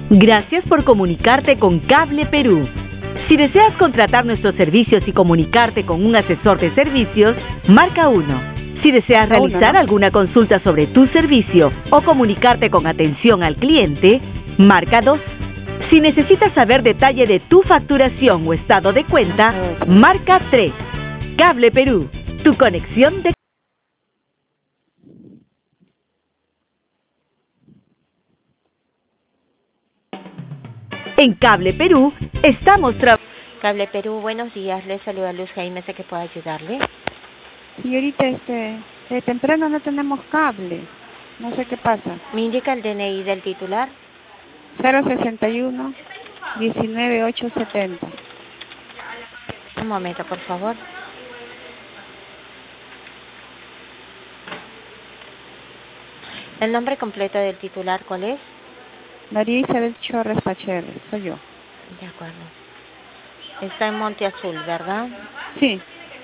Gracias por comunicarte con Cable Perú. Si deseas contratar nuestros servicios y comunicarte con un asesor de servicios, marca 1. Si deseas realizar alguna consulta sobre tu servicio o comunicarte con atención al cliente, marca 2. Si necesitas saber detalle de tu facturación o estado de cuenta, marca 3. Cable Perú, tu conexión de... En Cable Perú estamos trabajando. Cable Perú, buenos días. Les saluda Luz Jaime, sé que puedo ayudarle. Señorita, de temprano no tenemos cable. No sé qué pasa. ¿Me indica el DNI del titular? 061 19870. Un momento, por favor. ¿El nombre completo del titular cuál es? María Isabel Chorres Pacherre, soy yo. De acuerdo. Está en Monte Azul, ¿verdad? Sí.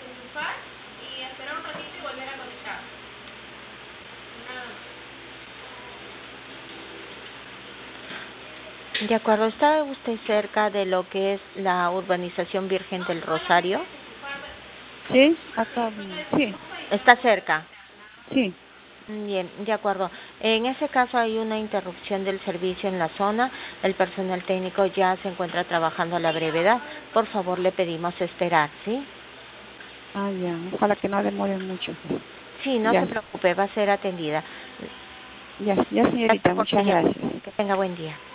De acuerdo. ¿Está usted cerca de lo que es la urbanización Virgen del Rosario? Sí, acá, sí. ¿Está cerca? Sí. Bien, de acuerdo. En ese caso hay una interrupción del servicio en la zona. El personal técnico ya se encuentra trabajando a la brevedad. Por favor, le pedimos esperar, ¿sí? Ah, ya. Ojalá que no demore mucho. Sí, no ya. se preocupe, va a ser atendida. Ya, señorita, muchas gracias. Que tenga buen día.